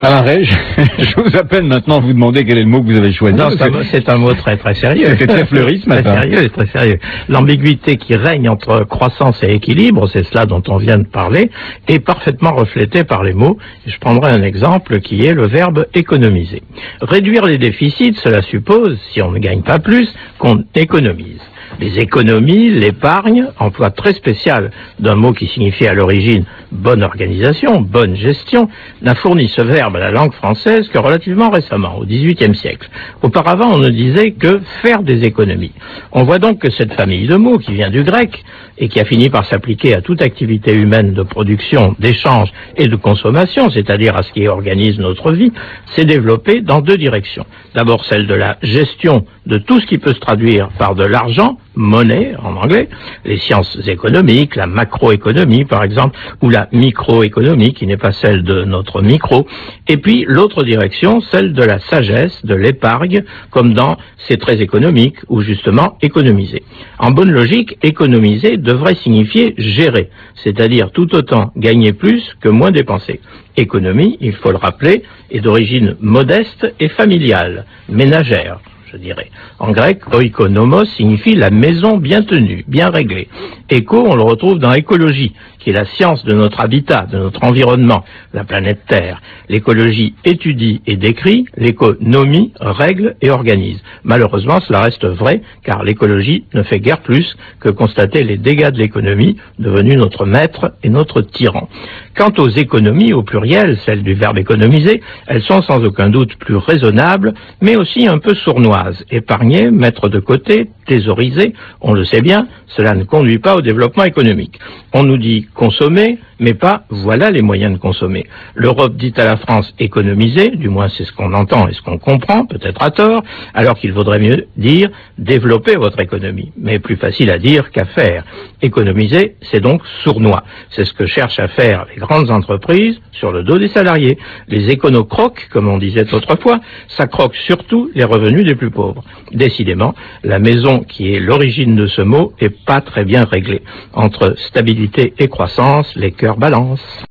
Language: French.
Alain Rey, je vous appelle maintenant vous demander quel est le mot que vous avez choisi. Non, c'est un mot très très sérieux. C'était très fleuri ce matin. Très sérieux. L'ambiguïté qui règne entre croissance et équilibre, c'est cela dont on vient de parler, est parfaitement reflétée par les mots. Je prendrai un exemple qui est le verbe économiser. Réduire les déficits, cela suppose, si on ne gagne pas plus, qu'on économise. Les économies, l'épargne, emploi très spécial d'un mot qui signifie à l'origine bonne organisation, bonne gestion, n'a fourni ce verbe à la langue française que relativement récemment, au XVIIIe siècle. Auparavant, on ne disait que faire des économies. On voit donc que cette famille de mots qui vient du grec et qui a fini par s'appliquer à toute activité humaine de production, d'échange et de consommation, c'est-à-dire à ce qui organise notre vie, s'est développée dans deux directions. D'abord celle de la gestion de tout ce qui peut se traduire par de l'argent, monnaie en anglais, les sciences économiques, la macroéconomie par exemple, ou la microéconomie qui n'est pas celle de notre micro, et puis l'autre direction, celle de la sagesse, de l'épargne, comme dans C'est très économique, ou justement économiser. En bonne logique, économiser devrait signifier gérer, c'est-à-dire tout autant gagner plus que moins dépenser. Économie, il faut le rappeler, est d'origine modeste et familiale, ménagère, je dirais. En grec, oikonomos signifie la maison bien tenue, bien réglée. Éco, on le retrouve dans écologie, qui est la science de notre habitat, de notre environnement, la planète Terre. L'écologie étudie et décrit, l'économie règle et organise. Malheureusement, cela reste vrai, car l'écologie ne fait guère plus que constater les dégâts de l'économie, devenue notre maître et notre tyran. Quant aux économies, au pluriel, celles du verbe économiser, elles sont sans aucun doute plus raisonnables, mais aussi un peu sournoises. Épargner, mettre de côté, thésauriser, on le sait bien, cela ne conduit pas au développement économique. On nous dit consommer, mais pas voilà les moyens de consommer. L'Europe dit à la France économiser, du moins c'est ce qu'on entend et ce qu'on comprend, peut-être à tort, alors qu'il vaudrait mieux dire développer votre économie. Mais plus facile à dire qu'à faire. Économiser, c'est donc sournois. C'est ce que cherchent à faire les grandes entreprises sur le dos des salariés. Les éconocroques, comme on disait autrefois, ça croque surtout les revenus des plus pauvres. Décidément, la maison qui est l'origine de ce mot est pas très bien réglée. Entre stabilité et croissance, les cœurs balancent.